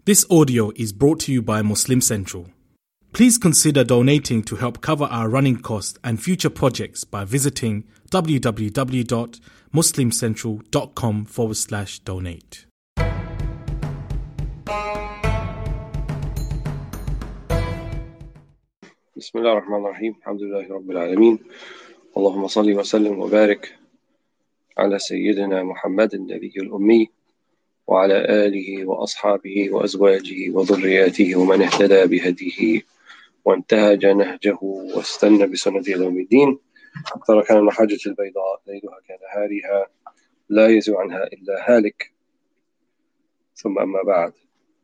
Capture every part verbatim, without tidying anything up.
This audio is brought to you by Muslim Central. Please consider donating to help cover our running costs and future projects by visiting www.muslimcentral.com forward slash donate. بسم الله الرحمن الرحيم الحمد لله رب العالمين اللهم صل وسلم وبارك على سيدنا محمد النبي الأمي وعلى آله وأصحابه وأزواجه وذرياته ومن اهتدى بهديه وانتهج نهجه واستنى بسنته إلى يوم الدين. تركنا المحجة البيضاء ليلها كنهارها لا يزيغ عنها إلا هالك. ثم أما بعد.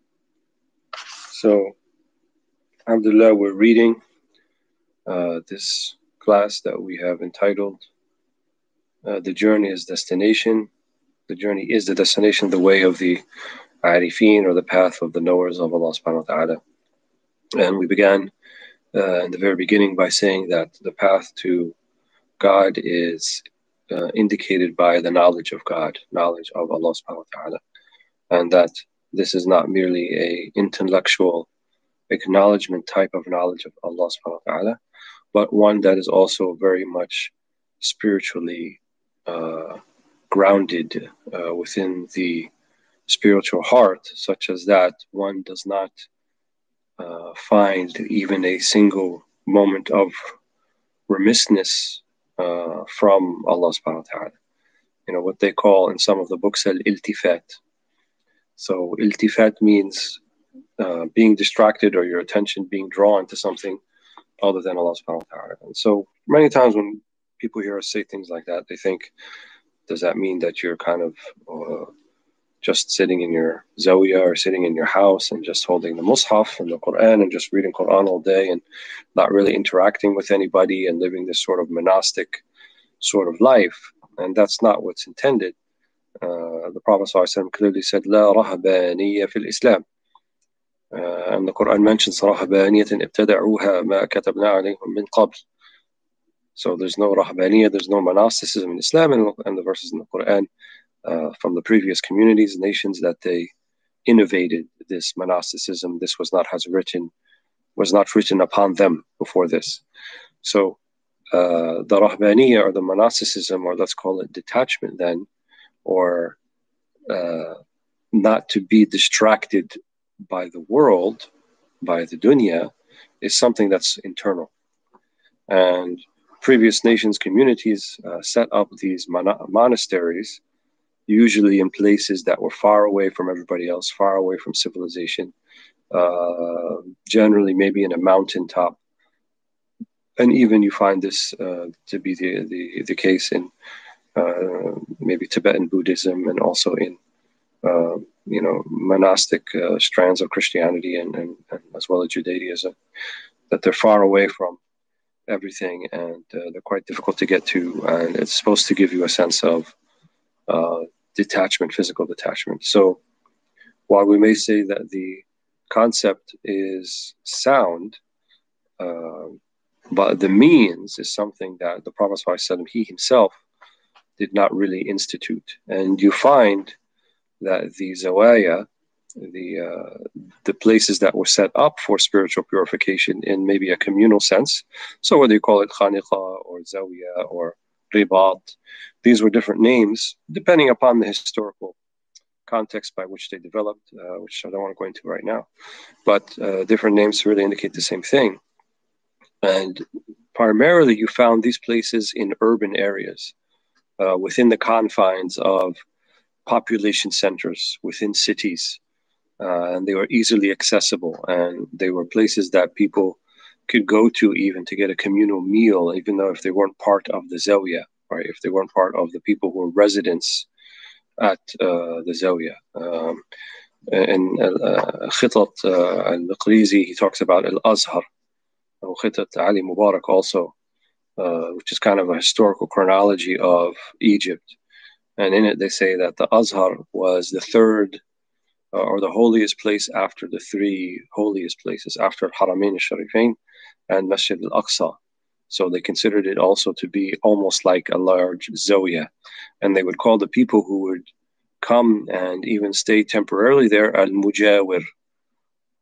So, alhamdulillah, we're reading uh, this class that we have entitled uh, The Journey is Destination. The journey is the destination, the way of the Arifin, or the path of the knowers of Allah subhanahu wa ta'ala. And we began uh, in the very beginning by saying that the path to God is uh, indicated by the knowledge of God, knowledge of Allah subhanahu wa ta'ala. And that this is not merely a intellectual acknowledgement type of knowledge of Allah subhanahu wa ta'ala, but one that is also very much spiritually uh, grounded uh, within the spiritual heart, such as that one does not uh, find even a single moment of remissness uh, from Allah subhanahu wa ta'ala. You know, what they call in some of the books al-iltifat. So iltifat means uh, being distracted, or your attention being drawn to something other than Allah subhanahu wa ta'ala. And so many times when people hear us say things like that, they think, does that mean that you're kind of uh, just sitting in your zawiyah or sitting in your house and just holding the mushaf and the Quran and just reading Quran all day and not really interacting with anybody and living this sort of monastic sort of life? And that's not what's intended. Uh, the Prophet ﷺ clearly said, La rahabaniya fil Islam. Uh, and the Quran mentions rahabaniyatin ibtada'uha ma katabna alayhum min qabl. So there's no rahbaniyah, there's no monasticism in Islam, and, and the verses in the Quran uh, from the previous communities, nations, that they innovated this monasticism. This was not has written, was not written upon them before this. So uh, the rahbaniyah, or the monasticism, or let's call it detachment then, or uh, not to be distracted by the world, by the dunya, is something that's internal. And previous nations, communities uh, set up these mon- monasteries, usually in places that were far away from everybody else, far away from civilization, uh, generally maybe in a mountaintop. And even you find this uh, to be the, the, the case in uh, maybe Tibetan Buddhism, and also in uh, you know monastic uh, strands of Christianity, and, and, and as well as Judaism, that they're far away from everything, and uh, they're quite difficult to get to, and it's supposed to give you a sense of uh, detachment, physical detachment. So while we may say that the concept is sound, uh, but the means is something that the Prophet ﷺ, he himself, did not really institute. And you find that the zawaya, the uh, the places that were set up for spiritual purification in maybe a communal sense, so whether you call it khaniqa or zawiya or ribat, these were different names depending upon the historical context by which they developed, uh, which I don't want to go into right now, but uh, different names really indicate the same thing. And primarily you found these places in urban areas, uh, within the confines of population centers, within cities. Uh, and they were easily accessible, and they were places that people could go to even to get a communal meal, even though if they weren't part of the zawiyah, right? If they weren't part of the people who were residents at uh, the zawiyah. Um, and uh, Khitat uh, al-Maqrizi, he talks about al-Azhar, or Khitat Ali Mubarak also, uh, which is kind of a historical chronology of Egypt. And in it they say that the Azhar was the third Uh, or the holiest place after the three holiest places, after Haramain al-Sharifain and Masjid al-Aqsa. So they considered it also to be almost like a large zawiyah. And they would call the people who would come and even stay temporarily there al-Mujawir,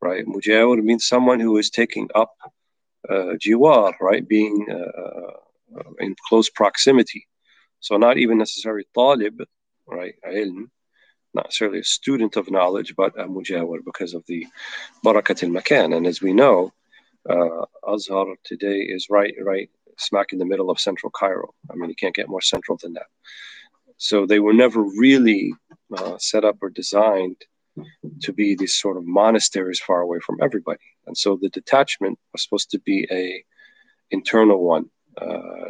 right? Mujawir means someone who is taking up uh, jiwar, right? Being uh, in close proximity. So not even necessarily talib, right? Ilm, not necessarily a student of knowledge, but a mujawir because of the barakat al-makan. And as we know, uh, Azhar today is right, right smack in the middle of central Cairo. I mean, you can't get more central than that. So they were never really uh, set up or designed to be these sort of monasteries far away from everybody. And so the detachment was supposed to be a internal one, uh,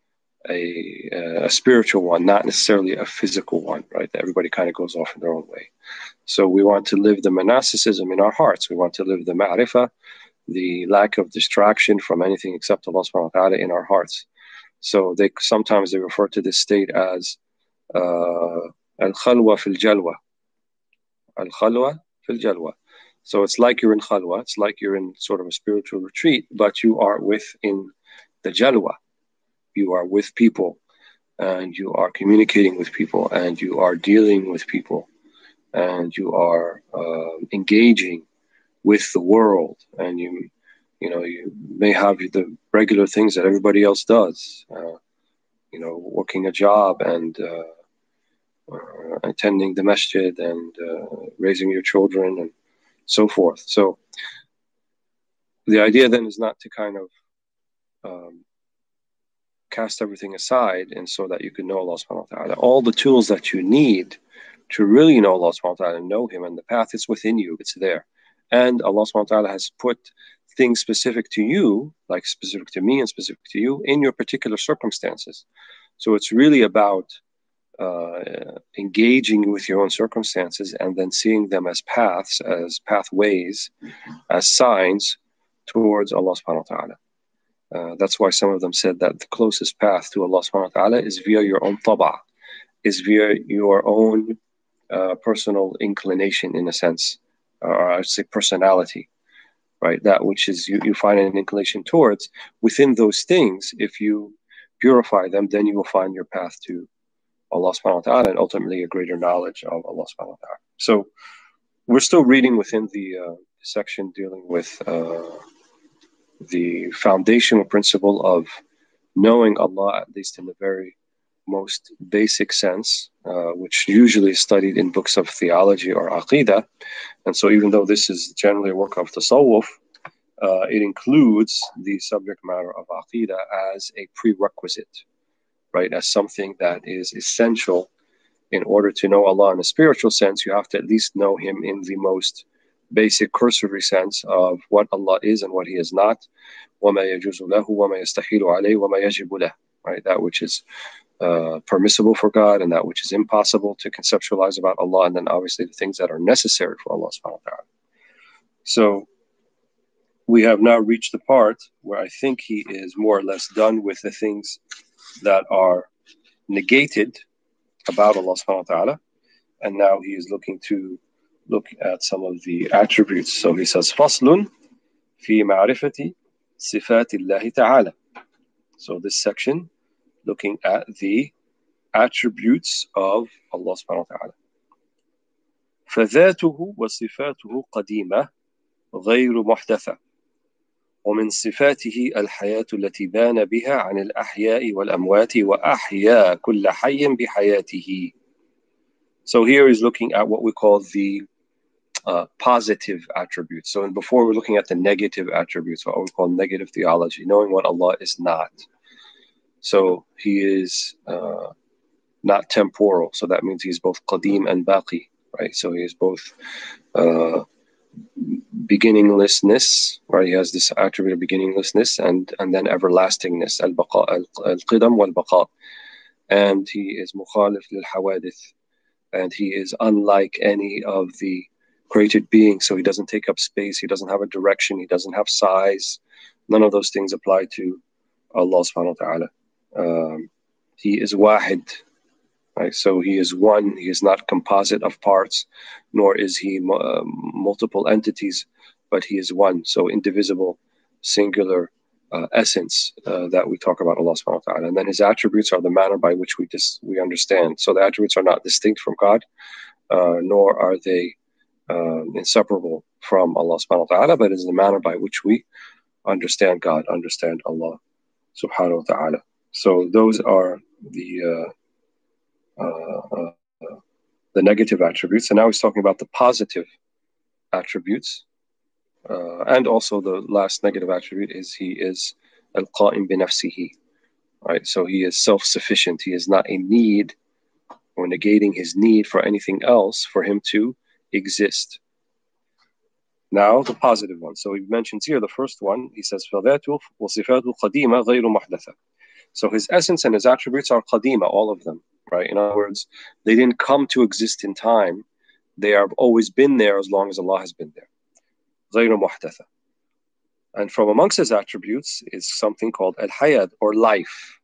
a, a spiritual one, not necessarily a physical one, right? That everybody kind of goes off in their own way. So we want to live the monasticism in our hearts. We want to live the ma'rifah, the lack of distraction from anything except Allah subhanahu wa ta'ala in our hearts. So they sometimes they refer to this state as uh, al-khalwa fil jalwa. Al-khalwa fil jalwa. So it's like you're in khalwa, it's like you're in sort of a spiritual retreat, but you are within the jalwa. You are with people, and you are communicating with people, and you are dealing with people, and you are uh, engaging with the world, and you, you know, you may have the regular things that everybody else does, uh, you know, working a job and uh, uh, attending the masjid and uh, raising your children and so forth. So the idea then is not to kind of um, cast everything aside and so that you can know Allah subhanahu wa ta'ala. All the tools that you need to really know Allah subhanahu wa ta'ala and know Him and the path is within you, it's there. And Allah subhanahu wa ta'ala has put things specific to you, like specific to me and specific to you, in your particular circumstances. So it's really about uh, engaging with your own circumstances and then seeing them as paths, as pathways, as signs towards Allah subhanahu wa ta'ala. Uh, that's why some of them said that the closest path to Allah subhanahu wa ta'ala is via your own taba', is via your own uh, personal inclination, in a sense, or I would say personality, right? That which is you, you find an inclination towards. Within those things, if you purify them, then you will find your path to Allah subhanahu wa ta'ala and ultimately a greater knowledge of Allah subhanahu wa ta'ala. So we're still reading within the uh, section dealing with uh, the foundational principle of knowing Allah, at least in the very most basic sense, uh, which usually is studied in books of theology or aqidah. And so even though this is generally a work of tasawwuf, uh, it includes the subject matter of aqidah as a prerequisite, right? As something that is essential. In order to know Allah in a spiritual sense, you have to at least know Him in the most basic cursory sense of what Allah is and what He is not. وَمَا يَجُوزُ لَهُ وَمَا يَسْتَحِيلُ عَلَيْهِ وَمَا يَجِبُ لَهُ. Right, that which is uh, permissible for God and that which is impossible to conceptualize about Allah, and then obviously the things that are necessary for Allah subhanahu wa ta'ala. So we have now reached the part where I think he is more or less done with the things that are negated about Allah subhanahu wa ta'ala, and now he is looking to look at some of the attributes. So he says, فَصْلٌ فِي مَعْرِفَةِ صِفَاتِ اللَّهِ تَعَالَى. So this section looking at the attributes of Allah subhanahu wa ta'ala. فذاته وصفاته قديمة غير محدثة ومن صفاته الحياة التي بان بها عن الأحياء والأموات وأحيا كل حي بحياته. So here he's looking at what we call the uh, positive attributes. So before we're looking at the negative attributes, what we call negative theology, knowing what Allah is not. So he is uh, not temporal. So that means he's both qadim and baqi, right? So he is both uh, beginninglessness, right? He has this attribute of beginninglessness and, and then everlastingness, al-baqa, al-qidam wal-baqa. And he is mukhalif lil-hawadith. And he is unlike any of the created beings. So he doesn't take up space. He doesn't have a direction. He doesn't have size. None of those things apply to Allah subhanahu wa ta'ala. Um, he is wahid, right? So he is one. He is not composite of parts, nor is he uh, multiple entities, but he is one. So indivisible, singular uh, essence uh, that we talk about Allah subhanahu wa ta'ala. And then his attributes are the manner by which we dis- we understand. So the attributes are not distinct from God, uh, nor are they uh, inseparable from Allah subhanahu wa ta'ala, but is the manner by which we understand God, understand Allah subhanahu wa ta'ala. So those are the uh, uh, uh, the negative attributes. And now he's talking about the positive attributes. Uh, and also the last negative attribute is he is al-qa'im bi nafsihi. Right? So he is self-sufficient. He is not a need or negating his need for anything else for him to exist. Now the positive one. So he mentions here the first one. He says فَذَاتُ وَصِفَاتُ الْقَدِيمَ غَيْرُ مُحْدَثَةٍ. So his essence and his attributes are qadima, all of them. Right? In other words, they didn't come to exist in time. They have always been there as long as Allah has been there. غَيْرُ مُحْدَثَةٍ. And from amongst his attributes is something called al-hayat, or life.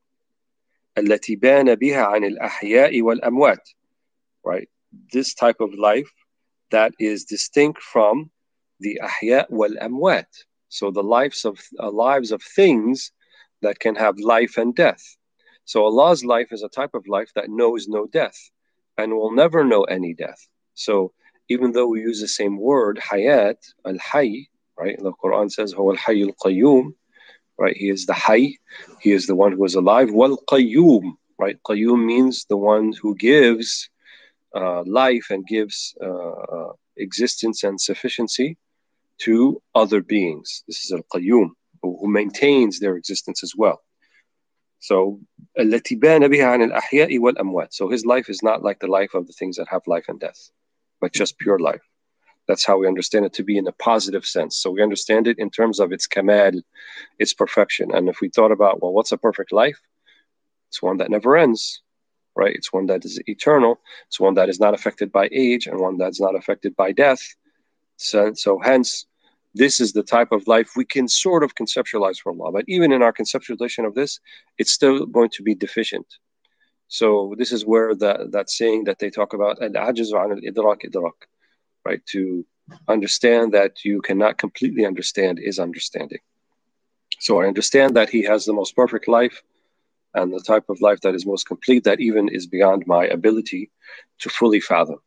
التي بان بها عن الأحياء والأموات. Right? This type of life that is distinct from the ahya wal-amwat. So the lives of uh, lives of things that can have life and death. So Allah's life is a type of life that knows no death and will never know any death. So even though we use the same word, hayat, al-hayy, right? The Quran says, huwa al-hayy al-qayyum, right? He is the hayy, he is the one who is alive, wal-qayyum, right? Qayyum means the one who gives uh, life and gives uh, existence and sufficiency to other beings. This is al-qayyum, who, who maintains their existence as well. So, التي بان بها عن الأحياء والأموات. So his life is not like the life of the things that have life and death, but just pure life. That's how we understand it to be in a positive sense. So we understand it in terms of its kamal, its perfection. And if we thought about, well, what's a perfect life? It's one that never ends, right? It's one that is eternal. It's one that is not affected by age and one that's not affected by death. So, so hence, this is the type of life we can sort of conceptualize for Allah. But even in our conceptualization of this, it's still going to be deficient. So this is where that, that saying that they talk about, al-ajizu an al-idrak idrak, right? To understand that you cannot completely understand is understanding. So I understand that he has the most perfect life and the type of life that is most complete, that even is beyond my ability to fully fathom.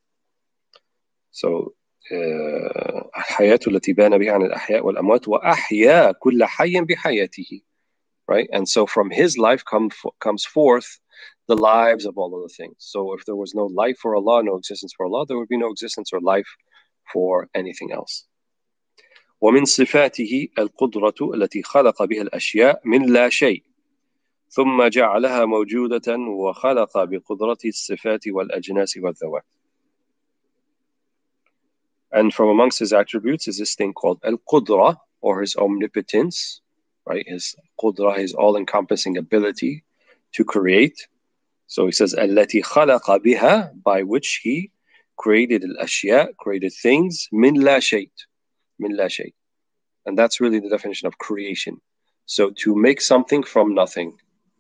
So الحياة التي بان بها عن الأحياء والأموات وأحيا كل حي بحياته. Right? And so from his life come, comes forth the lives of all of the things. So if there was no life for Allah, no existence for Allah, there would be no existence or life for anything else. ومن صفاته القدرة التي خلق بها الأشياء من لا شيء ثم جعلها موجودة وخلق بقدرته الصفات والأجناس والذوات. And from amongst his attributes is this thing called al-qudra, or his omnipotence, right? His qudra, his all-encompassing ability to create. So he says, التي خلق بها, by which he created al-ashya, created things, min la shay, min la shay. And that's really the definition of creation. So to make something from nothing,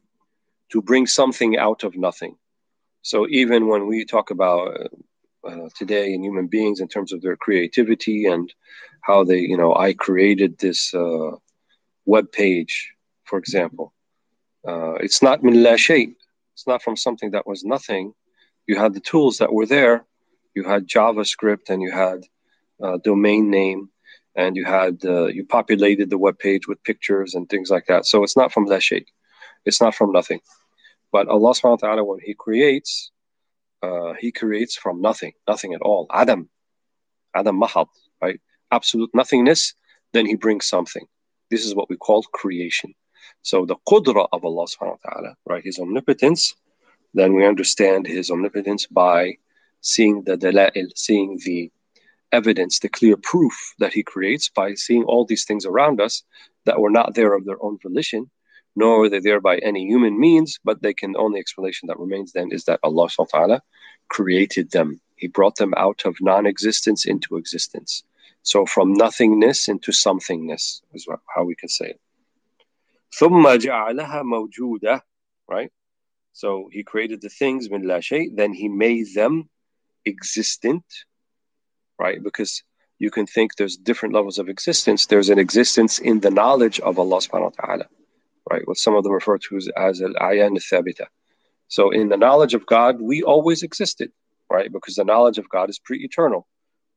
to bring something out of nothing. So even when we talk about uh, today in human beings in terms of their creativity and how they, you know, I created this uh, web page, for example. Uh, it's not min la shay. It's not from something that was nothing. You had the tools that were there. You had JavaScript and you had uh, domain name and you had uh, you populated the web page with pictures and things like that. So it's not from la shay. It's not from nothing. But Allah subhanahu wa ta'ala, when He creates, uh, He creates from nothing, nothing at all. Adam, Adam mahad, right? Absolute nothingness, then He brings something. This is what we call creation. So the qudra of Allah subhanahu wa ta'ala, right? His omnipotence, then we understand His omnipotence by seeing the dala'il, seeing the evidence, the clear proof that He creates, by seeing all these things around us that were not there of their own volition, nor are they there by any human means, but they can, only explanation that remains then is that Allah subhanahu wa ta'ala created them. He brought them out of non-existence into existence. So from nothingness into somethingness is how we can say it. ثُمَّ جَعَلَهَا مَوْجُودَةً, right? So He created the things min la shay, then He made them existent, right? Because you can think there's different levels of existence. There's an existence in the knowledge of Allah subhanahu wa ta'ala, right? What some of them refer to as al-ayan al-thabita. So in the knowledge of God, we always existed, right? Because the knowledge of God is pre-eternal.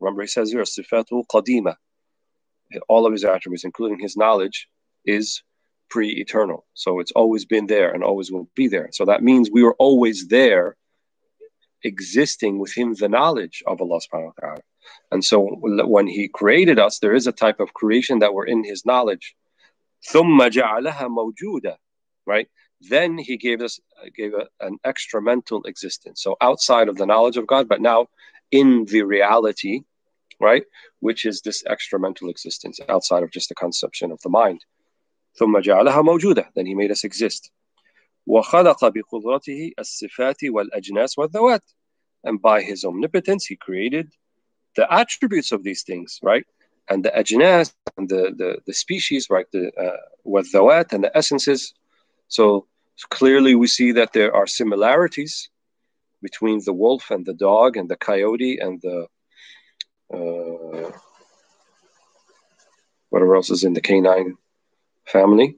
Remember, he says here, sifatu qadima. All of his attributes, including his knowledge, is pre-eternal. So it's always been there and always will be there. So that means we were always there, existing within the knowledge of Allah subhanahu wa ta'ala. And so when he created us, there is a type of creation that we're in his knowledge. ثُمَّ جَعَلَهَا مَوْجُودًا, right? Then he gave us gave a, an extra mental existence. So outside of the knowledge of God, but now in the reality, right? Which is this extra mental existence outside of just the conception of the mind. ثُمَّ جَعَلَهَا مَوْجُودًا. Then he made us exist. وَخَلَقَ بِقُدْرَتِهِ الصِّفَاتِ وَالْأَجْنَاسِ وَالذَّوَاتِ. And by his omnipotence, he created the attributes of these things, right? And the ajnas, and the, the, the species, right? The uh, والذوات, and the essences. So clearly we see that there are similarities between the wolf and the dog and the coyote and the uh, whatever else is in the canine family.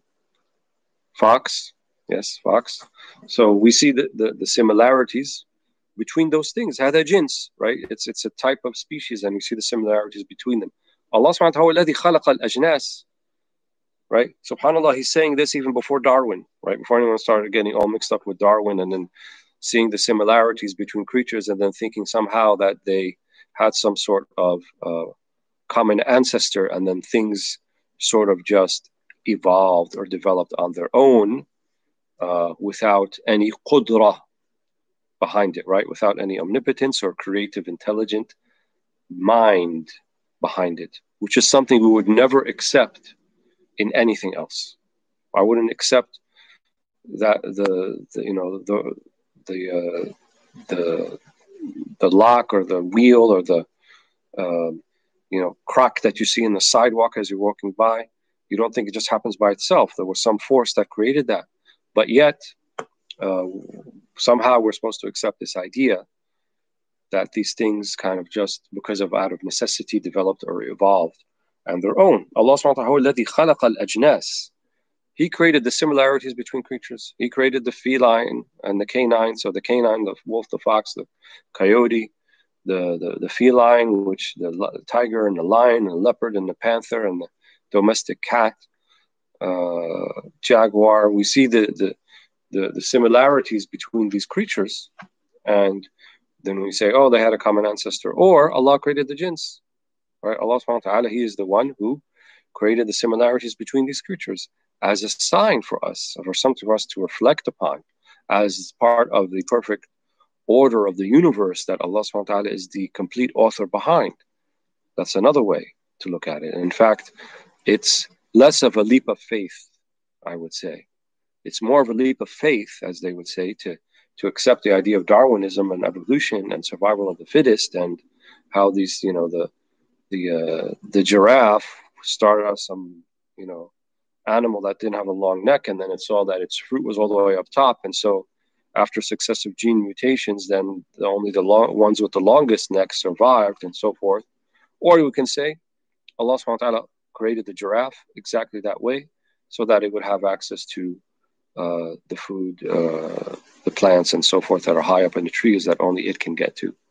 Fox, yes, fox. So we see the, the, the similarities between those things. هذا جنس, right? It's it's a type of species, and we see the similarities between them. Allah subhanahu wa ta'ala الذي خلق الأجناس, right? SubhanAllah, he's saying this even before Darwin, right? Before anyone started getting all mixed up with Darwin and then seeing the similarities between creatures and then thinking somehow that they had some sort of uh, common ancestor, and then things sort of just evolved or developed on their own uh, without any qudra behind it, right? Without any omnipotence or creative, intelligent mind behind it, which is something we would never accept in anything else. I wouldn't accept that the, the you know the the uh, the the lock or the wheel or the uh, you know crack that you see in the sidewalk as you're walking by. You don't think it just happens by itself. There was some force that created that, but yet uh, somehow we're supposed to accept this idea that these things kind of just because of out of necessity developed or evolved on their own. Allah subhanahu wa ta'ala الذي خلق الأجناس. He created the similarities between creatures. He created the feline and the canine. So the canine, the wolf, the fox, the coyote, the, the, the feline, which the, the tiger and the lion and the leopard and the panther and the domestic cat, uh, jaguar. We see the, the, the, the similarities between these creatures. And then we say, oh, they had a common ancestor. Or Allah created the jinns. Right? Allah subhanahu wa ta'ala, He is the one who created the similarities between these creatures as a sign for us, for something for us to reflect upon, as part of the perfect order of the universe that Allah subhanahu wa ta'ala is the complete author behind. That's another way to look at it. And in fact, it's less of a leap of faith, I would say. It's more of a leap of faith, as they would say, to, to accept the idea of Darwinism and evolution and survival of the fittest, and how these, you know, the the uh, the giraffe started out some, you know, animal that didn't have a long neck, and then it saw that its fruit was all the way up top, and so after successive gene mutations, then the, only the long, ones with the longest neck survived, and so forth. Or you can say Allah subhanahu wa ta'ala created the giraffe exactly that way, so that it would have access to uh, the food, uh, the plants and so forth that are high up in the trees that only it can get to.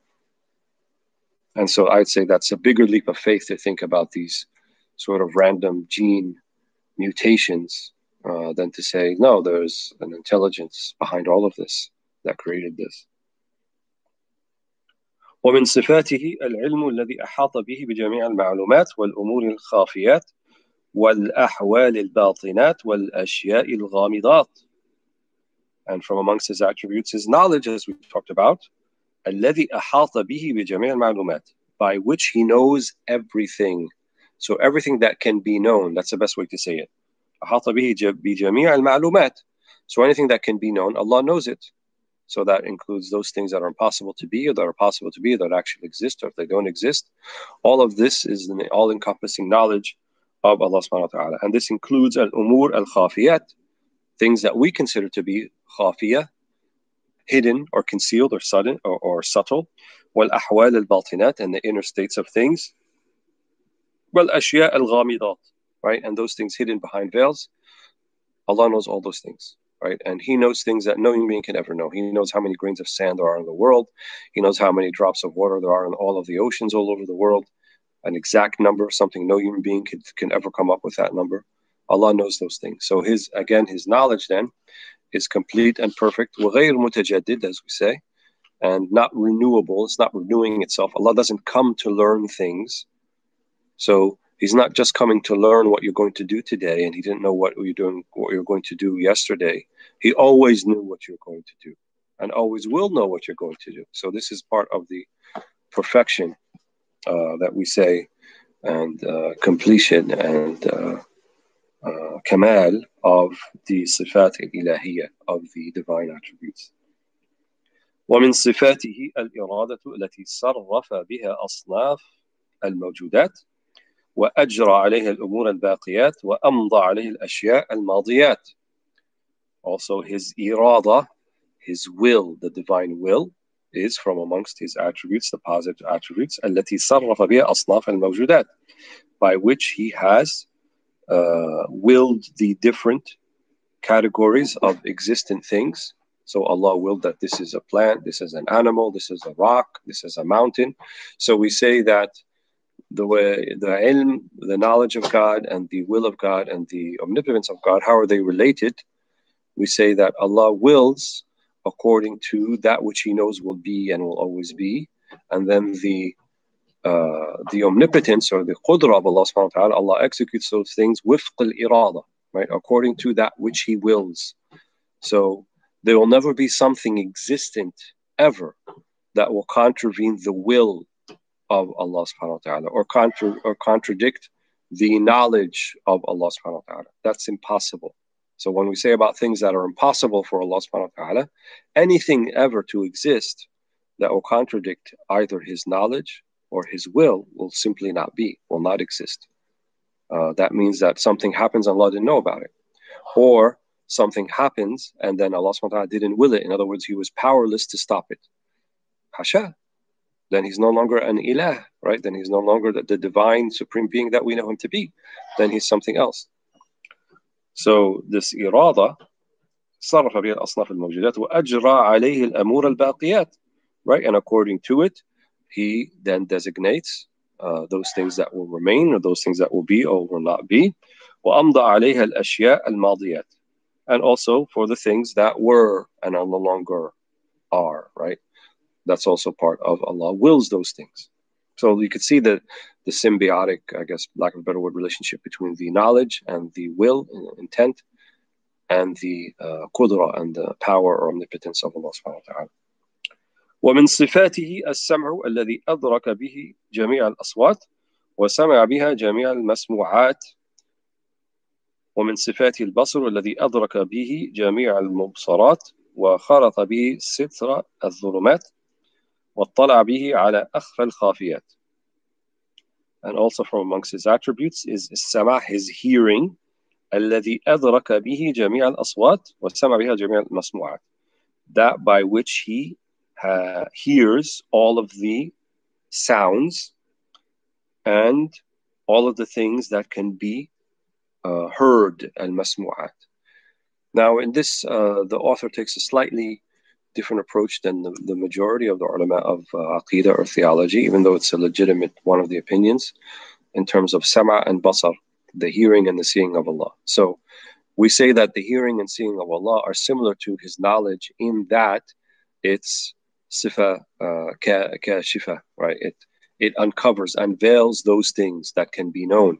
And so I'd say that's a bigger leap of faith to think about these sort of random gene mutations uh, than to say, no, there's an intelligence behind all of this that created this. ومن صفاته العلم الذي أحاط به بجميع المعلومات والأمور الخافيات والأحوال الباطنات والأشياء الغامضات. And from amongst his attributes, his knowledge, as we talked about, الذي أحاط به بجميع المعلومات, by which he knows everything. So everything that can be known, that's the best way to say it. أحاط به بجميع المعلومات. So anything that can be known, Allah knows it. So that includes those things that are impossible to be, or that are possible to be, that actually exist, or if they don't exist. All of this is an all-encompassing knowledge of Allah subhanahu wa ta'ala. And this includes al-umur al-khafiyat, things that we consider to be khafiyah, hidden or concealed or sudden or, or subtle, wal-ahwal al-batinat, and the inner states of things, wal-ashya al-ghamidat, right? And those things hidden behind veils, Allah knows all those things. right? And he knows things that no human being can ever know. He knows how many grains of sand there are in the world. He knows how many drops of water there are in all of the oceans all over the world. An exact number, something no human being can, can ever come up with that number. Allah knows those things. So his, again, his knowledge then is complete and perfect. وَغَيْرُ مُتَجَدِّد, as we say, and not renewable. It's not renewing itself. Allah doesn't come to learn things. So he's not just coming to learn what you're going to do today, and he didn't know what you're doing, what you're going to do yesterday. He always knew what you're going to do, and always will know what you're going to do. So this is part of the perfection uh, that we say, and uh, completion and uh, uh, kamal of the sifat al-ilahiyya, of the divine attributes. ومن صفاته الإرادة التي صرف بها أصناف الموجودات وأجرى عليها الأمور الباقيات وأمضى عليه الأشياء الماضيات. Also his irada, his will, the divine will, is from amongst his attributes, the positive attributes, التي صرف بها أصناف الموجودات, by which he has uh, willed the different categories of existent things. So Allah willed that this is a plant, this is an animal, this is a rock, this is a mountain. So we say that the way the ilm, the knowledge of God, and the will of God, and the omnipotence of God, how are they related? We say that Allah wills according to that which He knows will be and will always be, and then the uh, the omnipotence or the qudra of Allah subhanahu wa ta'ala, Allah executes those things wifq al-irada, right, according to that which He wills. So there will never be something existent ever that will contravene the will of Allah subhanahu wa ta'ala, or, contra- or contradict the knowledge of Allah subhanahu wa ta'ala. That's impossible. So when we say about things that are impossible for Allah subhanahu wa ta'ala, anything ever to exist that will contradict either His knowledge or His will will simply not be, will not exist. Uh, that means that something happens and Allah didn't know about it. Or something happens and then Allah subhanahu wa ta'ala didn't will it. In other words, He was powerless to stop it. Hasha. Then He's no longer an ilah, right? Then He's no longer the, the divine supreme being that we know Him to be. Then He's something else. So this irada صرف بها الأصناف الموجودات وأجرى عليه الأمور الباقيات, right? And according to it, He then designates uh, those things that will remain, or those things that will be or will not be. وأمضى عليها الأشياء الماضيات, and also for the things that were and are no longer are, right? That's also part of Allah wills those things. So you could see the, the symbiotic, I guess, lack of a better word, relationship between the knowledge and the will and intent, and the uh, qudra and the power or omnipotence of Allah subhanahu wa ta'ala. ومن صفاته السمع الذي أدرك به جميع الأصوات وسمع بها جميع المسموعات. ومن صفاته البصر الذي أدرك به جميع المبصرات وخرط به ستر الظلمات واطلع به على أخفى الخافيات. And also from amongst His attributes is السمع, His hearing, الذي أدرك به جميع الأصوات وسمع بها جميع المسموعات, that by which He uh, hears all of the sounds and all of the things that can be uh, heard, al-masmu'at. Now in this, uh, the author takes a slightly different approach than the, the majority of the ulama of uh, aqidah or theology, even though it's a legitimate one of the opinions, in terms of sama and basar, the hearing and the seeing of Allah. So we say that the hearing and seeing of Allah are similar to His knowledge in that it's sifa uh, kashifa, right? It it uncovers, unveils those things that can be known.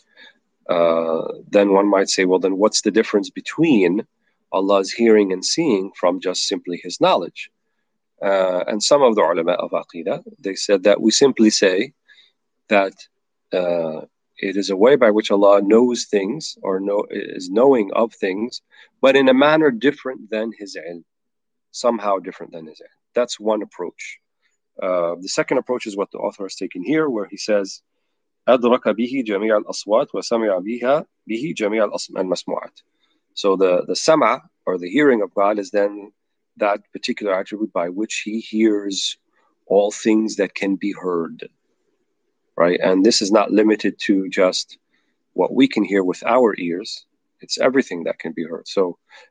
Uh, then one might say, well, then what's the difference between Allah's hearing and seeing from just simply His knowledge? Uh, and some of the ulama of aqidah, they said that we simply say that uh, it is a way by which Allah knows things, or know, is knowing of things, but in a manner different than His ilm, somehow different than His ilm. That's one approach. Uh, the second approach is what the author has taken here, where he says, أدرك به جميع الأصوات وسمع بها به جميع المسموعات. So the, the sama, or the hearing of God, is then that particular attribute by which He hears all things that can be heard, right? And this is not limited to just what we can hear with our ears. It's everything that can be heard. So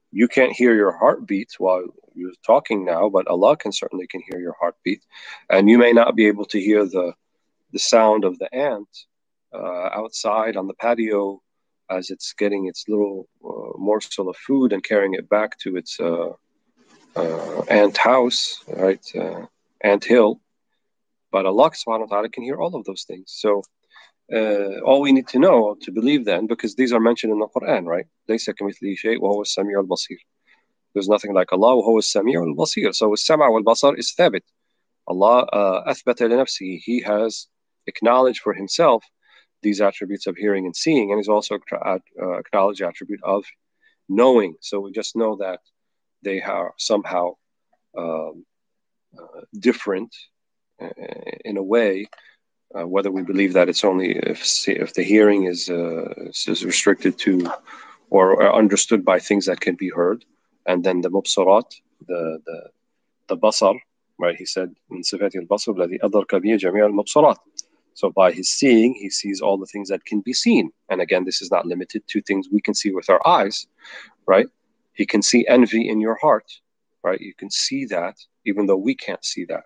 You can't hear your heartbeat while you're talking now, but Allah can certainly can hear your heartbeat. And you may not be able to hear the, the sound of the ant uh, outside on the patio as it's getting its little uh, morsel of food and carrying it back to its uh, uh, ant house, right? Uh, ant hill. But Allah subhanahu wa ta'ala can hear all of those things. So uh, all we need to know to believe then, because these are mentioned in the Quran, right? لَيْسَ كَمِثْلِهِ شَيْءٌ وَهُوَ السَّمِيعُ الْبَصِيرُ. There's nothing like Allah, وَهُوَ السَّمِيعُ الْبَصِيرُ. So السَّمْعُ وَالْبَصَرُ is ثابت. Allah uh, أثبت لنفسه. He has acknowledged for himself these attributes of hearing and seeing, and he's also uh, acknowledged the attribute of knowing. So we just know that they are somehow um, uh, different uh, in a way, uh, whether we believe that it's only if if the hearing is uh, is restricted to or, or understood by things that can be heard, and then the mubsarat, the the the basar, right? He said in صفات البصر الذي أدرك به جميع المبصرات. So by his seeing, he sees all the things that can be seen. And again, this is not limited to things we can see with our eyes, right? He can see envy in your heart, right? You can see that, even though we can't see that.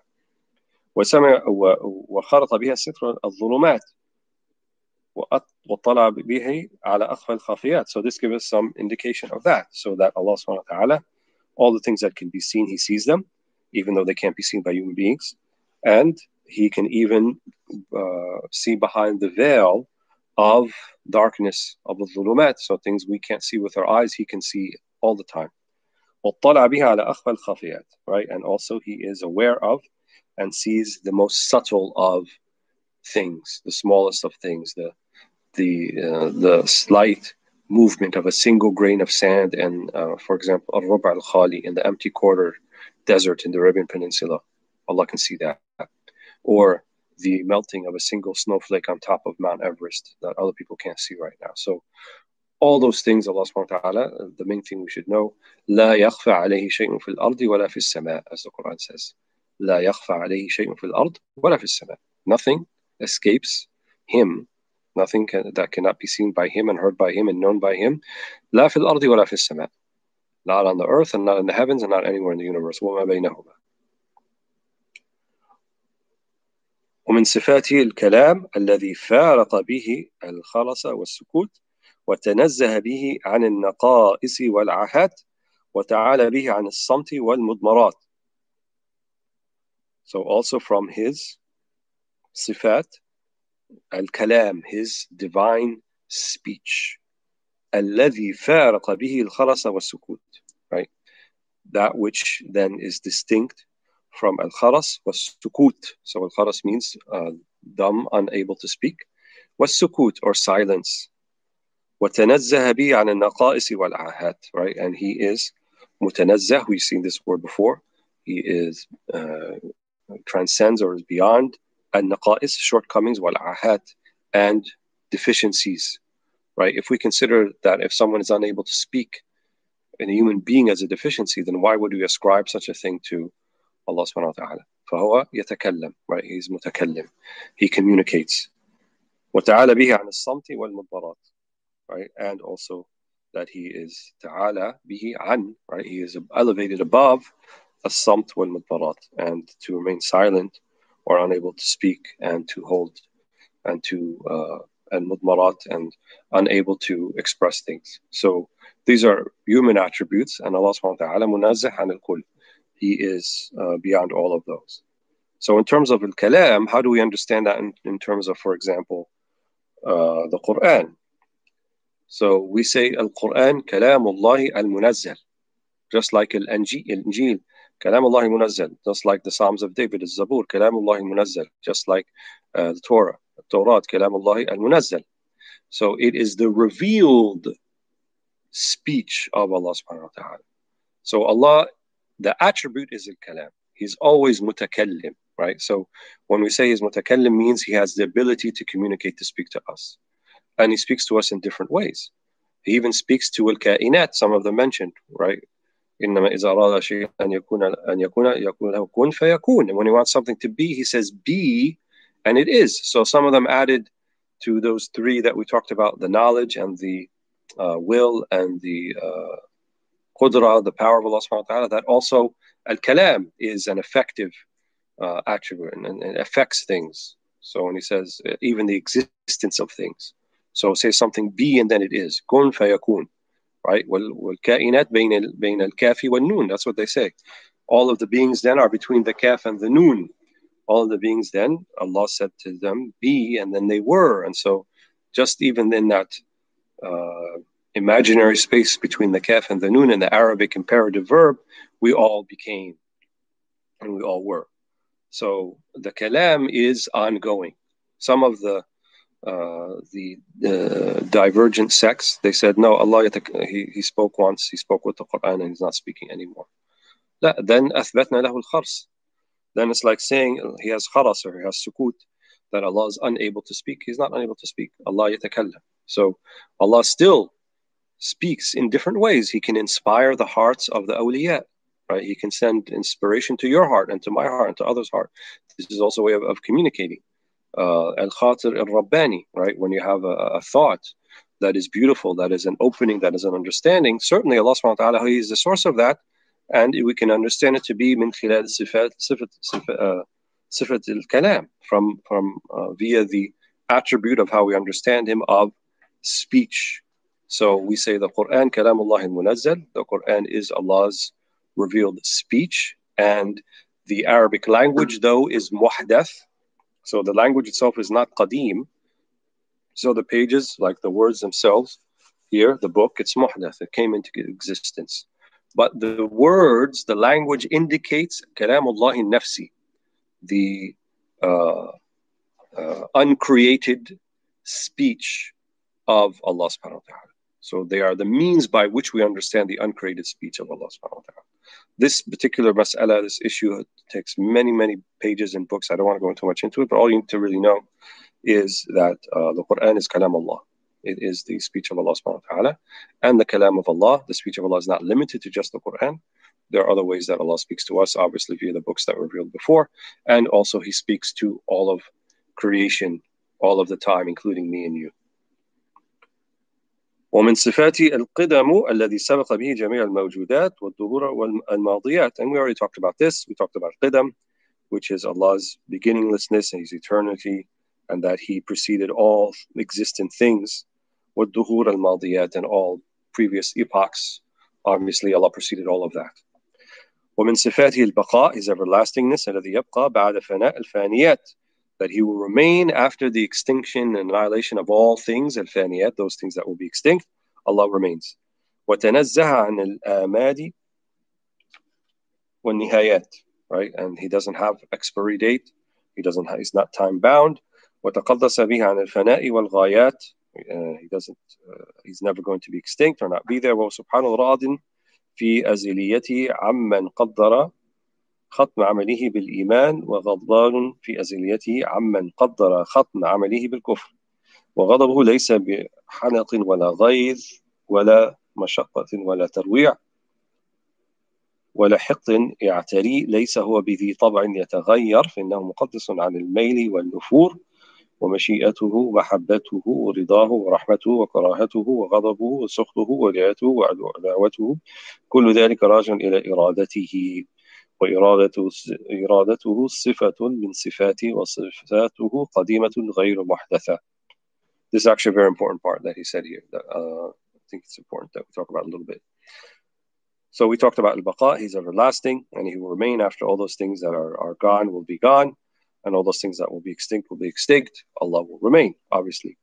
وخلط بها ستر الظلمات وطلع به على أخفى الخافيات. So this gives us some indication of that. So that Allah subhanahu wa ta'ala, all the things that can be seen, he sees them, even though they can't be seen by human beings. And he can even uh, see behind the veil of darkness of the dhulumat. So things we can't see with our eyes, he can see all the time. Right? And also he is aware of and sees the most subtle of things, the smallest of things, the the uh, the slight movement of a single grain of sand. And uh, for example, al-Rub' al-Khali in the empty quarter desert in the Arabian Peninsula, Allah can see that. Or the melting of a single snowflake on top of Mount Everest that other people can't see right now. So all those things, Allah subhanahu wa ta'ala, the main thing we should know, لا يخفى عليه شيء في الأرض ولا في السماء, as the Quran says. لا يخفى عليه شيء في الأرض ولا في السماء. Nothing escapes him, nothing can, that cannot be seen by him and heard by him and known by him. لا في الأرض ولا في السماء. Not on the earth and not in the heavens and not anywhere in the universe. وما بينهما. ومن صفاته الكلام الذي فارق به الخرس والسكوت وتنزه به عن النقائص والعاهات وتعالى به عن الصمت والمضمرات. So also from his صفات الكلام, his divine speech, الذي فارق به الخرس والسكوت, right? That which then is distinct from al-kharas was sukut. So al-kharas means uh, dumb, unable to speak. Was sukut, or silence. وَتَنَزَّهَ بِي عَنَ النَّقَائِصِ وَالْعَاهَاتِ, right? And he is mutanazzah. We've seen this word before. He is uh, transcends or is beyond al-naqa'is, shortcomings, wal-ahat, and deficiencies, right? If we consider that if someone is unable to speak in a human being as a deficiency, then why would we ascribe such a thing to Allah subhanahu wa ta'ala? فهو يتكلم, right? He's متكلم. He communicates. وتعالى به عن الصمت والمضمرات, right? And also that he is تعالى به عن, right? He is elevated above الصمت والمضمرات, and to remain silent or unable to speak and to hold and to uh, and mudmarat, and unable to express things. So these are human attributes, and Allah subhanahu wa ta'ala munazzah an al-kull. He is uh, beyond all of those. So in terms of al-kalam, how do we understand that in, in terms of, for example, uh, the Quran? So we say al-Quran kalamullahi al-munazzal, just like al-Injil, kalamullahi munazzal, just like the Psalms of David, al-Zabur, kalamullahi munazzal, just like uh, the Torah, the Torah, kalamullahi al-munazzal. So it is the revealed speech of Allah subhanahu wa ta'ala. So Allah, the attribute is al-kalam. He's always mutakallim, right? So when we say he's mutakallim, means he has the ability to communicate, to speak to us. And he speaks to us in different ways. He even speaks to al-kainat, some of them mentioned, right? إنما إذا أراد شيئا أن يكون أن يكون يقول له كن فيكون. And when he wants something to be, he says be, and it is. So some of them added to those three that we talked about, the knowledge and the uh, will and the uh, Qudra, the power of Allah subhanahu wa ta'ala, that also al-kalam is an effective uh, attribute and, and it affects things. So when he says uh, even the existence of things. So say something be and then it is. Kun fayakun. Right? وَالْكَائِنَاتْ بَيْنَ الْكَافِ وَالنُّونِ. That's what they say. All of the beings then are between the kaf and the noon. All of the beings then, Allah said to them, be, and then they were. And so just even in that uh, imaginary space between the kaf and the noon in the Arabic imperative verb, we all became and we all were. So the kalam is ongoing. Some of the uh, the, the divergent sects, they said, no, Allah, he, he spoke once, he spoke with the Quran and he's not speaking anymore. لا, then أثبتنا له الخرس. Then it's like saying he has kharas or he has sukut, that Allah is unable to speak. He's not unable to speak. Allah yatakallam. So Allah still speaks in different ways. He can inspire the hearts of the awliya, right? He can send inspiration to your heart and to my heart and to others' heart. This is also a way of, of communicating. Uh, al-khatir al-rabbani, right? When you have a, a thought that is beautiful, that is an opening, that is an understanding, certainly Allah subhanahu wa ta'ala, He is the source of that. And we can understand it to be min khilal sifat sifat al-kalam, from from uh, via the attribute of how we understand Him of speech. So we say the Quran kalamullah al-munazzal. The Quran is Allah's revealed speech, and the Arabic language though is muhdath. So the language itself is not qadim. So the pages, like the words themselves, here the book, it's muhdath. It came into existence. But the words, the language indicates kalamullah nafsi, the uh, uh, uncreated speech of Allah subhanahu wa ta'ala. So they are the means by which we understand the uncreated speech of Allah subhanahu wa ta'ala. This particular mas'ala, this issue, takes many, many pages in books. I don't want to go too much into it, but all you need to really know is that uh, the Quran is kalamullah. It is the speech of Allah subhanahu wa ta'ala. And the kalam of Allah, the speech of Allah, is not limited to just the Quran. There are other ways that Allah speaks to us, obviously via the books that were revealed before. And also He speaks to all of creation, all of the time, including me and you. ومن صفات القدم الذي سبق به جميع الموجودات والظهور والماضيات. And we already talked about this. We talked about qidam, which is Allah's beginninglessness and His eternity, and that He preceded all existent things. والظهور الماضيات, and all previous epochs. Obviously, Allah preceded all of that. ومن صفاته البقاء, His everlastingness, الذي يبقى بعد فناء الفانيات, that He will remain after the extinction and annihilation of all things, الفانيات, those things that will be extinct. Allah remains. وتنزه عن الآماد والنهايات, right? And He doesn't have expiry date. He doesn't. Have, he's not time bound. وتقدس به عن الفناء والغايات. Uh, he doesn't. Uh, he's never going to be extinct or not be there. وسبحانه راضٍ في أزليته عمن قدر ختم عمله بالإيمان وغضبان في أزليته عمن قدر ختم عمله بالكفر وغضبه ليس بحنق ولا غيظ ولا مشقة ولا ترويع ولا حقد يعتري ليس هو بذي طبع يتغير فإنه مقدس عن الميل والنفور ومشيئته ومحبته ورضاه ورحمته وكراهته وغضبه وسخطه ودعته وعداوته كل ذلك راجع إلى إرادته وإرادته إرادته صفة من صفاته وصفاته قديمة غير محدثة. This is actually a very important part that he said here. That, uh, I think it's important that we talk about a little bit. So we talked about al-baqa, He's everlasting, and He will remain after all those things that are, are gone will be gone, and all those things that will be extinct will be extinct. Allah will remain, obviously.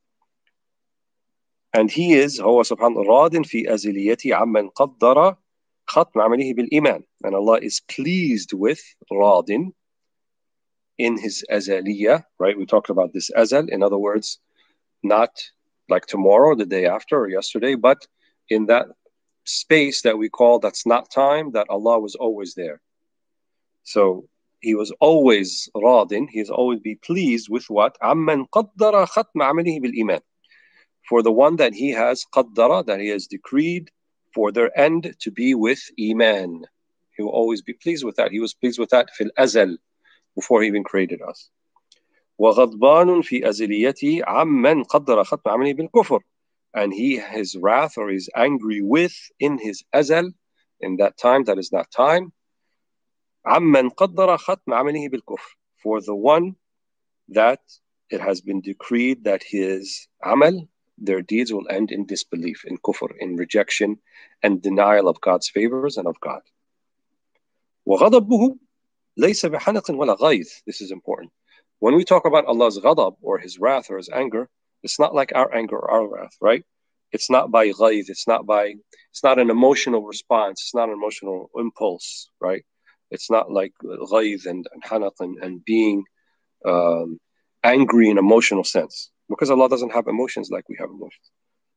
And He is هو سبحانه راضٍ في أزليته عمن قدر ختم عمله بالإيمان. And Allah is pleased with راضٍ in His azaliyah, right? We talked about this azal, in other words, not like tomorrow, the day after, or yesterday, but in that space that we call that's not time, that Allah was always there. So He was always radin, He is always be pleased with what? عَمَّنْ قَدَّرَ خَتْمَ عَمَلِهِ بِالْإِيمَانِ, for the one that He has qaddara, that He has decreed for their end to be with Iman. He will always be pleased with that. He was pleased with that fil azal, before He even created us. وَغَضْبَانٌ فِي أَزِلِيَتِهِ عَمَّنْ قَدَّرَ خَتْمَ عَمَلِهِ بِالْكُفْرِ, and He, His wrath, or He's angry with in His azal, in that time that is not time. عَمَّنْ قَدَّرَ خَتْمَ عَمَلِهِ بِالْكُفْرِ, for the one that it has been decreed that his amal, their deeds, will end in disbelief, in kufr, in rejection and denial of God's favors and of God. وَغَضَبُهُ لَيْسَ بِحَنَقٍ وَلَا غَيْظٍ. This is important. When we talk about Allah's ghadab, or His wrath, or His anger, it's not like our anger or our wrath, right? It's not by ghayz, it's not by, it's not an emotional response, it's not an emotional impulse, right? It's not like ghayz and, and hanaq and, and being um, angry in emotional sense, because Allah doesn't have emotions like we have emotions.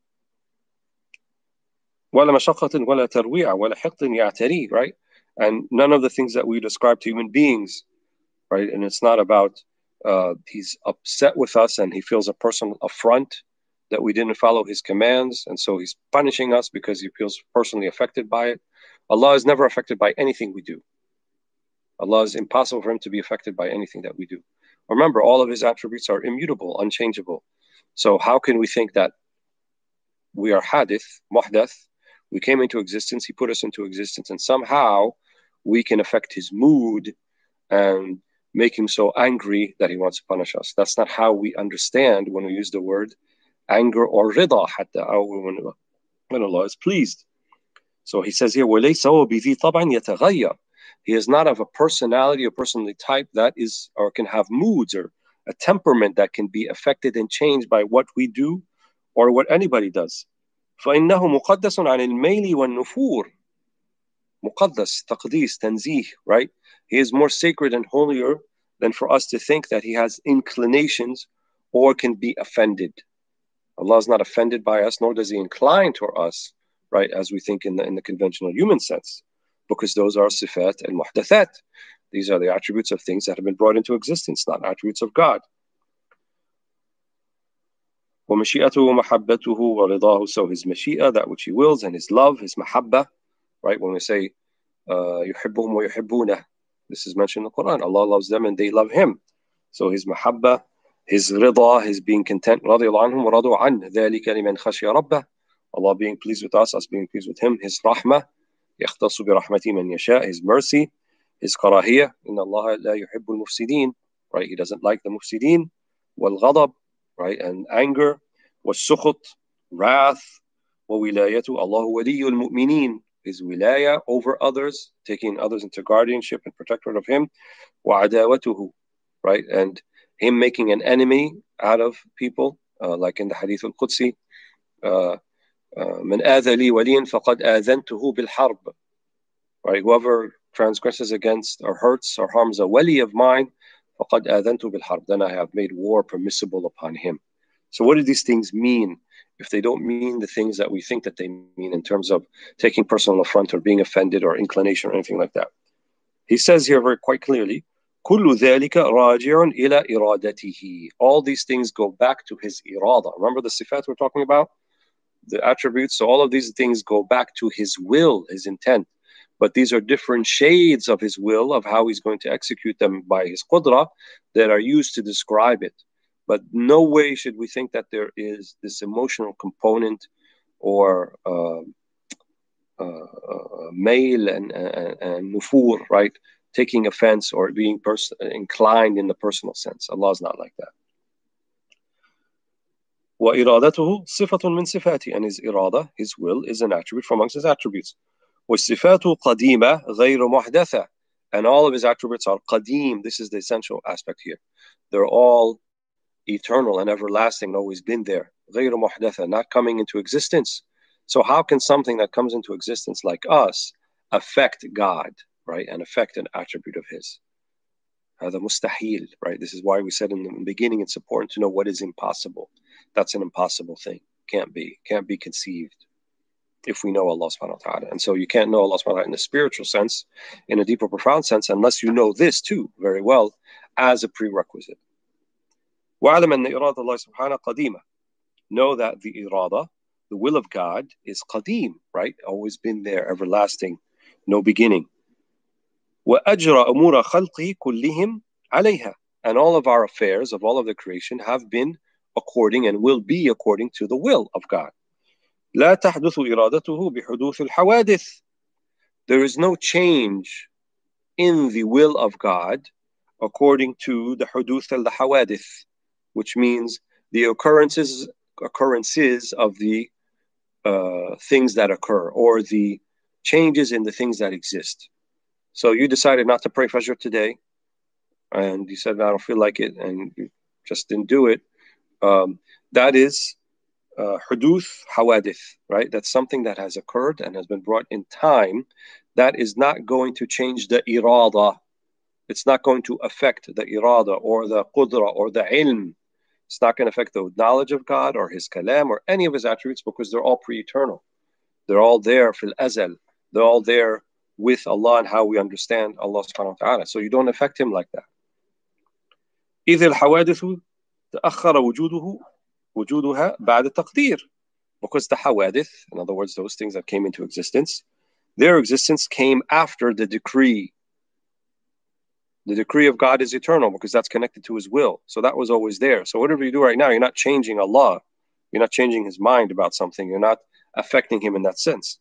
وَلَا مَشَقَّةٍ وَلَا تَرْوِيعٍ وَلَا حِقْدٍ يَعْتَرِي, right? And none of the things that we describe to human beings, right? And it's not about uh, he's upset with us and he feels a personal affront that we didn't follow his commands, and so he's punishing us because he feels personally affected by it. Allah is never affected by anything we do. Allah is impossible for him to be affected by anything that we do. Remember, all of his attributes are immutable, unchangeable. So how can we think that we are hadith, muhdath, we came into existence, he put us into existence, and somehow we can affect his mood and make him so angry that he wants to punish us? That's not how we understand when we use the word anger or rida, hatta, when, when Allah is pleased. So he says here, وَلَيْسَ هُوَ بِذِي طَبْعٍ يَتَغَيَّرُ. He is not of a personality or personality type that is, or can have moods or a temperament that can be affected and changed by what we do or what anybody does. فَإِنَّهُ مُقَدَّسٌ عَنِ الْمَيْلِ وَالنُّفُورِ. Muqaddas, taqdees, tanzih, right? He is more sacred and holier than for us to think that he has inclinations or can be offended. Allah is not offended by us, nor does he incline to us, right, as we think in the, in the conventional human sense, because those are sifat and muhdathat. These are the attributes of things that have been brought into existence, not attributes of God. وَمَشِيئَتُهُ وَمَحَبَّتُهُ وَرِضَاهُ. So his mashi'ah, that which he wills, and his love, his mahabba, right? When we say يُحِبُّهُمْ وَيُحِبُّونَهُ, this is mentioned in the Quran. Allah loves them and they love him. So his mahabba, his rida, his being content, رَضِيَ اللَّهُ عَنْهُمْ وَرَضُوا عَنْهُ ذَلِكَ لِمَنْ خَشِيَ رَبَّهُ. Allah being pleased with us, us being pleased with him. His rahmah, يَخْتَصُ بِرَحْمَتِهِ مَنْ يَشَاءُ. His mercy, his karahiyah, إِنَّ اللَّهَ لَا يُحِبُّ الْمُفْسِدِينَ, right? He doesn't like the mufsideen. وَالْغَضَبْ, right? And anger. وَالسُّخُط, wrath. وَوِلَايَةُ, اللَّهُ وَلِيُّ الْمُؤْمِنِينَ, his wilaya over others, taking others into guardianship and protectorate of him. وَعَدَاوَتُهُ, right? And him making an enemy out of people, uh, like in the Hadith al-Qudsi, uh, مَنْ آذَى لِي وَلِيًّا فَقَدْ آذَنْتُهُ بِالْحَرْبِ, right? Whoever transgresses against or hurts or harms a wali of mine, فَقَدْ آذَنْتُهُ بِالْحَرْبِ, then I have made war permissible upon him. So what do these things mean if they don't mean the things that we think that they mean in terms of taking personal affront or being offended or inclination or anything like that? He says here very quite clearly, كُلُّ ذَلِكَ رَاجِعٌ إِلَى إِرَادَتِهِ. All these things go back to his irada. Remember the sifat we're talking about? The attributes. So all of these things go back to his will, his intent. But these are different shades of his will, of how he's going to execute them by his qudra, that are used to describe it. But no way should we think that there is this emotional component or uh, uh, mail and, and, and nufur, right? Taking offense or being pers- inclined in the personal sense. Allah is not like that. وَإِرَادَتُهُ صِفَةٌ مِّن صِفَاتِهِ, and his irada, his will, is an attribute from amongst his attributes. وَالصِّفَاتُ قَدِيمَةٌ غَيْرُ مُحْدَثَةٌ, and all of his attributes are qadim. This is the essential aspect here. They're all eternal and everlasting, always been there. غَيْرُ مُحْدَثَةٌ, not coming into existence. So how can something that comes into existence like us affect God, right, and affect an attribute of his? هذا مستحيل, right? This is why we said in the beginning it's important to know what is impossible. That's an impossible thing. Can't be, can't be conceived if we know Allah subhanahu wa ta'ala. And so you can't know Allah subhanahu wa ta'ala in a spiritual sense, in a deeper, profound sense, unless you know this too very well as a prerequisite. وَعَلَمَ أَنَّ إِرَادَ اللَّهِ سُبْحَانَهُ قَدِيمًا. Know that the irada, the will of God, is qadim, right? Always been there, everlasting, no beginning. وَأَجْرَى أُمُورَ خَلْقِهِ كُلِّهِمْ عَلَيْهَا, and all of our affairs of all of the creation have been according and will be according to the will of God. لا تحدث إرادته بحدوث الحوادث, there is no change in the will of God according to the huduth al-hawadith, which means the occurrences occurrences of the uh, things that occur, or the changes in the things that exist. So you decided not to pray Fajr today, and you said, I don't feel like it, and you just didn't do it. Um, that is uh, huduth hawadith, right? That's something that has occurred and has been brought in time. That is not going to change the irada. It's not going to affect the irada or the qudra or the ilm. It's not going to affect the knowledge of God or His kalam or any of His attributes, because they're all pre-eternal. They're all there fil azal. They're all there with Allah and how we understand Allah subhanahu wa ta'ala. So you don't affect Him like that. إذ الحوادث تأخر وجوده وجودها بعد التقدير. Because the hawadith, in other words, those things that came into existence, their existence came after the decree. The decree of God is eternal because that's connected to His will. So that was always there. So whatever you do right now, you're not changing Allah. You're not changing His mind about something. You're not affecting Him in that sense.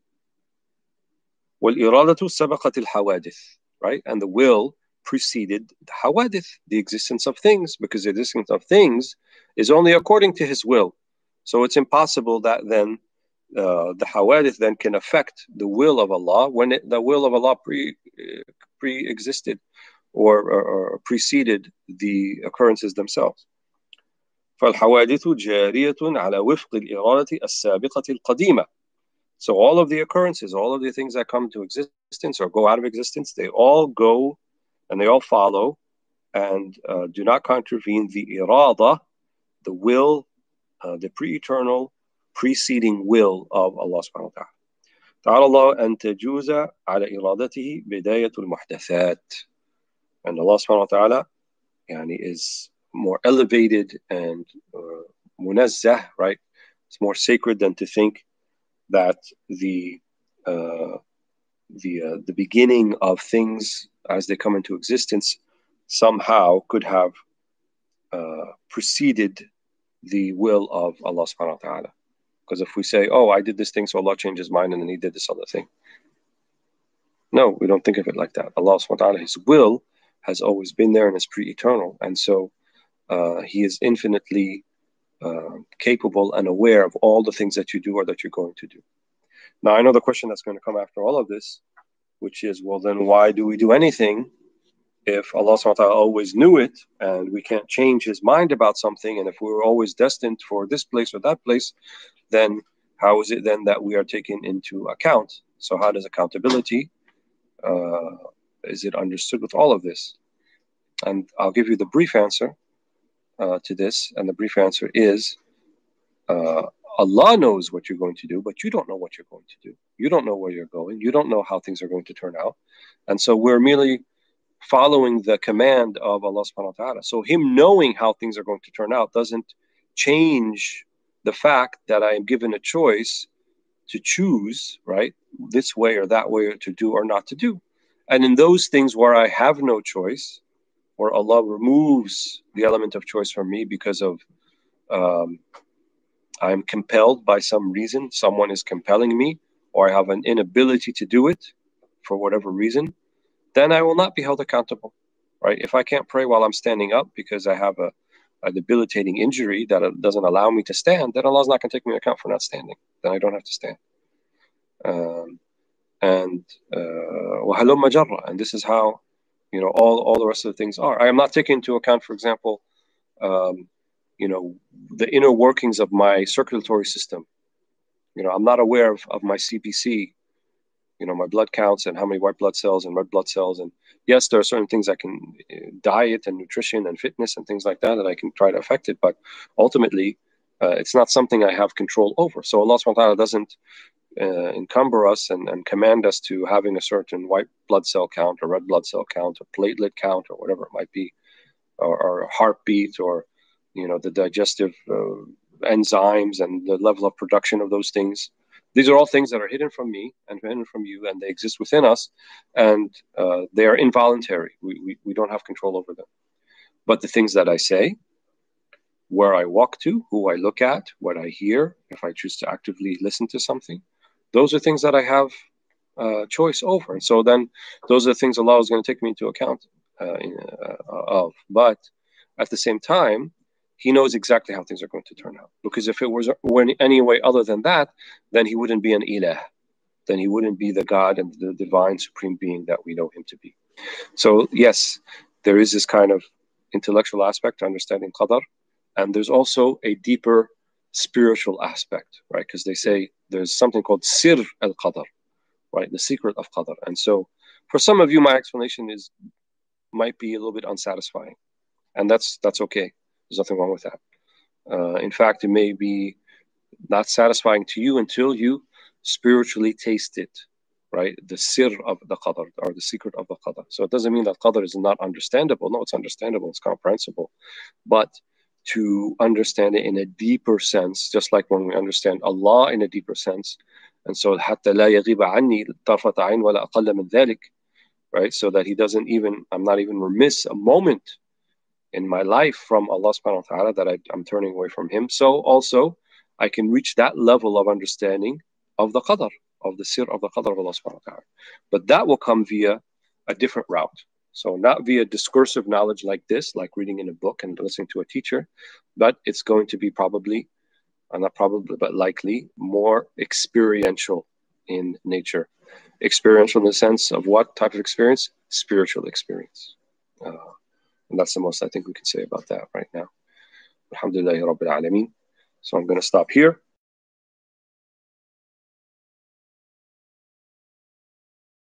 وَالْإِرَادَةُ سَبَقَتِ الْحَوَادِثِ, right? And the will preceded the hawadith, the existence of things, because the existence of things is only according to His will. So it's impossible that then uh, the hawadith then can affect the will of Allah when it, the will of Allah pre, uh, pre-existed or, or, or preceded the occurrences themselves. فالحوادث جارية على وفق الإرادة السابقة القديمة. So all of the occurrences, all of the things that come to existence or go out of existence, they all go and they all follow and uh, do not contravene the irada, the will, uh, the pre-eternal, preceding will of Allah subhanahu wa ta'ala. تعالى الله أن تجوز على إرادته بداية المحدثات. And Allah subhanahu wa ta'ala yani, is more elevated and uh, munazzah, right? It's more sacred than to think that the uh, the uh, the beginning of things as they come into existence somehow could have uh, preceded the will of Allah subhanahu wa ta'ala. Because if we say, oh, I did this thing, so Allah changed His mind and then He did this other thing. No, we don't think of it like that. Allah subhanahu wa ta'ala, His will has always been there and is pre-eternal. And so uh, He is infinitely uh, capable and aware of all the things that you do or that you're going to do. Now, I know the question that's going to come after all of this, which is, well, then why do we do anything if Allah subhanahu wa ta'ala always knew it and we can't change His mind about something? And if we were always destined for this place or that place, then how is it then that we are taken into account? So how does accountability, uh, is it understood with all of this? And I'll give you the brief answer uh, to this. And the brief answer is, uh, Allah knows what you're going to do, but you don't know what you're going to do. You don't know where you're going. You don't know how things are going to turn out. And so we're merely following the command of Allah subhanahu wa ta'ala. So Him knowing how things are going to turn out doesn't change the fact that I am given a choice to choose, right, this way or that way, or to do or not to do. And in those things where I have no choice, where Allah removes the element of choice from me because of um, I'm compelled by some reason, someone is compelling me, or I have an inability to do it for whatever reason, then I will not be held accountable, right? If I can't pray while I'm standing up because I have a, a debilitating injury that doesn't allow me to stand, then Allah's not going to take me into account for not standing. Then I don't have to stand. Um, and وَهَلُمَّ جَرَّ. And this is how, you know, all, all the rest of the things are. I am not taking into account, for example, um, you know, the inner workings of my circulatory system. You know, I'm not aware of, of my C P C, you know, my blood counts and how many white blood cells and red blood cells. And yes, there are certain things I can, uh, diet and nutrition and fitness and things like that, that I can try to affect it. But ultimately, uh, it's not something I have control over. So Allah subhanahu wa ta'ala doesn't uh, encumber us and, and command us to having a certain white blood cell count or red blood cell count or platelet count or whatever it might be, or, or heartbeat, or, you know, the digestive uh, enzymes and the level of production of those things. These are all things that are hidden from me and hidden from you, and they exist within us, and uh, they are involuntary. We, we, we don't have control over them. But the things that I say, where I walk to, who I look at, what I hear, if I choose to actively listen to something, those are things that I have uh, choice over. And so then those are the things Allah is going to take me into account uh, in, uh, of. But at the same time, He knows exactly how things are going to turn out. Because if it was were any way other than that, then He wouldn't be an ilah. Then He wouldn't be the God and the divine supreme being that we know Him to be. So yes, there is this kind of intellectual aspect to understanding qadar, and there's also a deeper spiritual aspect, right? Because they say there's something called sir al-qadar, right? The secret of qadar. And so for some of you, my explanation is might be a little bit unsatisfying, and that's that's okay. There's nothing wrong with that. Uh, in fact, it may be not satisfying to you until you spiritually taste it, right? The sir of the qadar, or the secret of the qadar. So it doesn't mean that qadar is not understandable. No, it's understandable, it's comprehensible. But to understand it in a deeper sense, just like when we understand Allah in a deeper sense, and so حتى لا يغيب عني طرفة عين ولا أقل من ذلك, right? So that He doesn't even, I'm not even remiss a moment in my life from Allah subhanahu wa ta'ala that I, I'm turning away from Him. So also I can reach that level of understanding of the qadar, of the sir of the qadar of Allah subhanahu wa ta'ala. But that will come via a different route. So not via discursive knowledge like this, like reading in a book and listening to a teacher, but it's going to be probably, uh, not probably, but likely more experiential in nature. Experiential in the sense of what type of experience? Spiritual experience. Uh, and that's the most I think we can say about that right now. Alhamdulillahi Rabbil Alameen. So I'm going to stop here.